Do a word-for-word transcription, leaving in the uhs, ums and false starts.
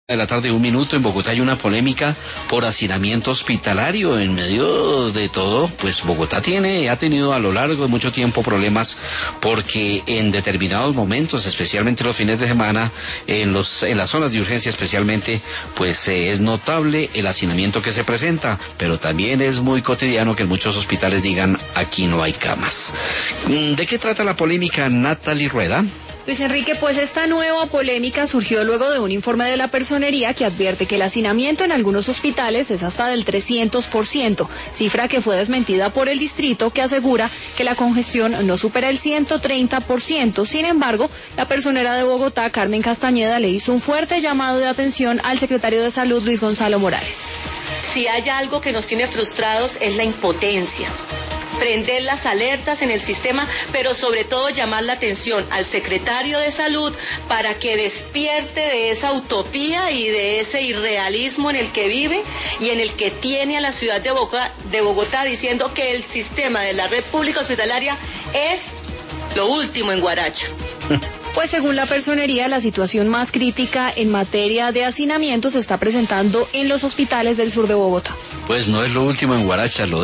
De la tarde, un minuto. En Bogotá hay una polémica por hacinamiento hospitalario. En medio de todo, pues Bogotá tiene, ha tenido a lo largo de mucho tiempo problemas porque en determinados momentos, especialmente los fines de semana, en los en las zonas de urgencia especialmente, pues eh, es notable el hacinamiento que se presenta, pero también es muy cotidiano que en muchos hospitales digan aquí no hay camas. ¿De qué trata la polémica, Natalie Rueda? Luis Enrique, pues esta nueva polémica surgió luego de un informe de la Personería que advierte que el hacinamiento en algunos hospitales es hasta del trescientos por ciento, cifra que fue desmentida por el distrito, que asegura que la congestión no supera el ciento treinta por ciento. Sin embargo, la personera de Bogotá, Carmen Castañeda, le hizo un fuerte llamado de atención al secretario de Salud, Luis Gonzalo Morales. Si hay algo que nos tiene frustrados es la impotencia. Prender las alertas en el sistema, pero sobre todo llamar la atención al secretario de Salud para que despierte de esa utopía y de ese irrealismo en el que vive y en el que tiene a la ciudad de Bogotá, de Bogotá diciendo que el sistema de la red pública hospitalaria es lo último en Guaracha. Pues según la Personería, la situación más crítica en materia de hacinamiento se está presentando en los hospitales del sur de Bogotá. Pues no es lo último en Guaracha, lo